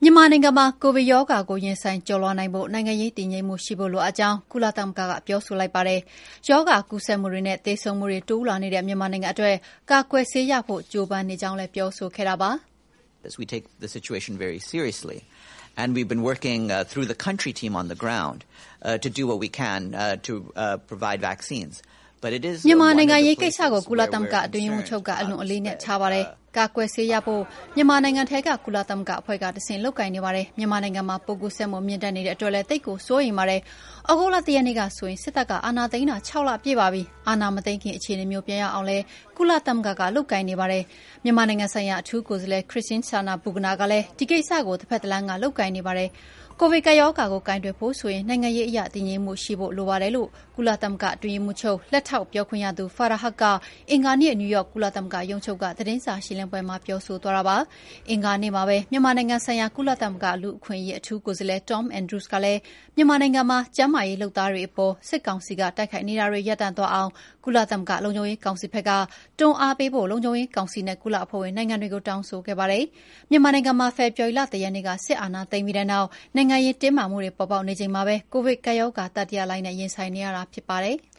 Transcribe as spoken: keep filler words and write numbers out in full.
မြန်မာနိုင်ငံမှာကိုဗစ်ရောဂါကိုရင်ဆိုင်ကျော်လွှားနိုင်ဖို့နိုင်ငံရေးတည်ငြိမ်မှုရှိဖို့လိုအပ်ကြောင်းကုလသမဂ္ဂကပြောဆိုလိုက်ပါတယ်။ရောဂါကူးစက်မှုတွေနဲ့သေဆုံးမှုတွေတိုးလာနေတဲ့မြန်မာနိုင်ငံအတွက်ကာကွယ်ဆေးရဖို့ကြိုးပမ်းနေကြောင်းလည်းပြောဆိုခဲ့တာပါ။ As we take the situation very seriously, and we've been working uh, through the country team on the ground uh, to do what we can uh, to uh, provide vaccines. မြန်မာနိုင်ငံရေးကိစ္စကိုကုလသမဂ္ဂအတွင်းရေးမှူးချုပ်ကအလွန်အလေးနဲ့ထားပါတယ်။ကာကွယ်ဆေးရဖို့မြန်မာနိုင်ငံထဲကကုလသမဂ္ဂအဖွဲ့ကတဆင့်လုပ်ကိုင်နေပါတယ်။မြန်မာနိုင်ငံမှာပိုးကူးစက်မှုမြင့်တက်နေတဲ့အတွက်လည်းတိတ်ကိုစိုးရိမ်ပါတယ်။ဩဂုတ်လတရက်နေ့ကဆိုရင်စစ်တပ်ကအာဏာသိမ်းတာ၆လပြည့်ပါပြီ။အာဏာမသိမ်းခင်အခြေအနေမျိုးပြန်ရအောင်လဲကုလသမဂ္ဂကလုပ်ကိုင်နေပါတယ်။မြန်မာနိုင်ငံဆိုင်ရာအထူးကိုယ်စားလှယ်ခရစ်စတင်းဆာနာဘူဂနာကလည်းဒီကိစ္စကိုတစ်ဖက်တစ်လမ်းကလုပ်ကိုင်နေပါတယ်။ကိုဗစ်ကပ်ရောဂါကိုကိုင်တွယ်ဖို့ဆိုရင်နိုင်ငံရေးအရတည်ငြိမ်မှုရှိဖို့လိုပါတယ်လို့ကုလသမဂ္ဂအတွင်းရေးမှူးချုပ်လက်ထောက်ပြောခွင့်ရသူဖာရာဟတ်ကအင်္ဂါနေ့နယူးယောက်ကုလသမဂ္ဂရုံးချုပ်ကသတင်းစာရှင်းလင်းပွဲမှာပြောဆိုသွားတာပါ။အင်္ဂါနေ့မှာပဲမြန်မာနိုင်ငံဆိုင်ရာကုလသမဂ္ဂလူ့အခွင့်အရေးအထူးကိုယ်စားလှယ် Tom Andrews ကလည်းမြန်မာနိုင်ငံမှာကျန်းမာရေးလုပ်သားတွေအပေါ်စစ်ကောင်စီကတိုက်ခိုက်နေတာတွေရပ်တန့်သွားအောင်ကုလသမဂ္ဂလုံခြုံရေးကောင်စီဘက်ကတွန်းအားပေးဖို့လုံခြုံရေးကောင်စီနဲ့ကုလအဖွဲ့ဝင်နိုင်ငံတွေကိုတောင်းဆိုခဲ့ပါတယ်။မြန်မာနိုင်ငံမှာဖေဖော်ဝါရီလတရက်နေ့ကစစ်အာဏာသိမ်းပြီးတဲ့နောက်နိုင်ငံရေးတင်းမာမှုတွေပေါ်ပေါက်နေချိန်မှာပဲကိုဗစ်ကပ်ရောဂါတတိယလှိုင်းနဲ့ရင်ဆိုင်နေရတာဖြစ်ပါတယ်။